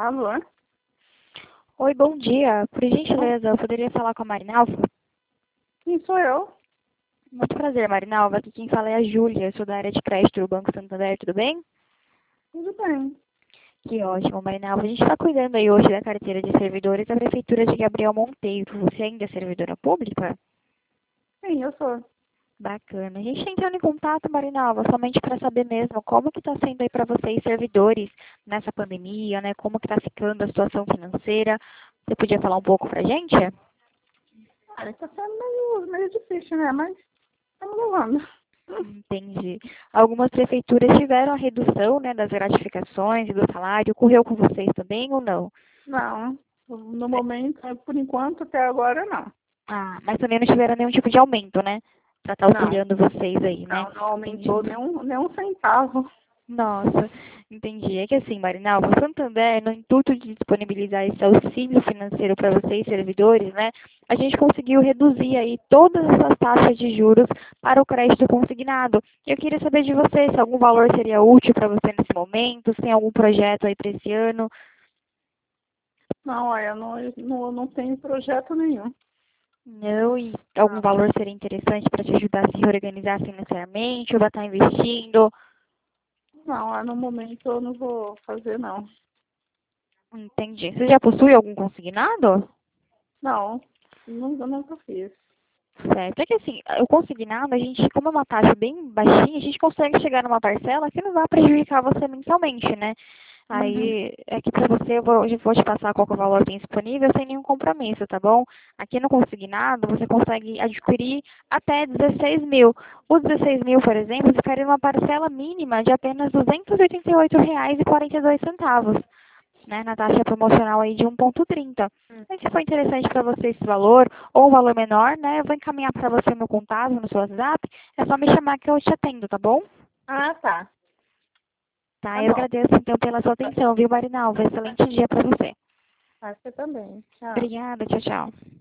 Alô? Oi, bom dia. Por gentileza, eu poderia falar com a Marinalva? Quem sou eu? Muito prazer, Marinalva. Aqui quem fala é a Júlia. Eu sou da área de crédito do Banco Santander, tudo bem? Tudo bem. Que ótimo, Marinalva. A gente está cuidando aí hoje da carteira de servidores da Prefeitura de Gabriel Monteiro. Você ainda é servidora pública? Sim, eu sou. Bacana. A gente está entrando em contato, Marinalva, somente para saber mesmo como que está sendo aí para vocês, servidores, nessa pandemia, né? Como que está ficando a situação financeira. Você podia falar um pouco para a gente? Tá sendo meio difícil, né? Mas estamos levando. Entendi. Algumas prefeituras tiveram a redução, né, das gratificações e do salário. Ocorreu com vocês também ou não? Não, no momento, por enquanto, até agora, não. Ah, mas também não tiveram nenhum tipo de aumento, né? Para estar Não, auxiliando vocês aí, né? não aumentou Entendi. nenhum centavo. Nossa, entendi. É que assim, Marinalva, o Santander, no intuito de disponibilizar esse auxílio financeiro para vocês, servidores, né? A gente conseguiu reduzir aí todas essas taxas de juros para o crédito consignado. Eu queria saber de você se algum valor seria útil para você nesse momento, se tem algum projeto aí para esse ano. Não, olha, eu não tenho projeto nenhum. Não, e algum Não, valor seria interessante para te ajudar a se reorganizar financeiramente ou vai estar investindo? não, no momento eu não vou fazer, não. Entendi. Você já possui algum consignado? Não, eu nunca fiz. Certo. É que assim, o consignado, a gente, como é uma taxa bem baixinha, a gente consegue chegar numa parcela que não vai prejudicar você mensalmente, né? Uhum. Aí, é que para você, eu vou te passar qual que é o valor tem disponível sem nenhum compromisso, tá bom? Aqui no consignado, você consegue adquirir até 16 mil. Os 16 mil, por exemplo, ficaria numa parcela mínima de apenas R$ 288,42, né, na taxa promocional aí de 1,30. Aí, se for interessante para você esse valor, ou um valor menor, né, eu vou encaminhar para você o meu contato no seu WhatsApp, é só me chamar que eu te atendo, tá bom? Ah, tá. Tá, Tá eu bom. agradeço então pela sua atenção, viu, Marinalva? Excelente dia para você. Acho que também. Tchau. Obrigada, tchau, tchau.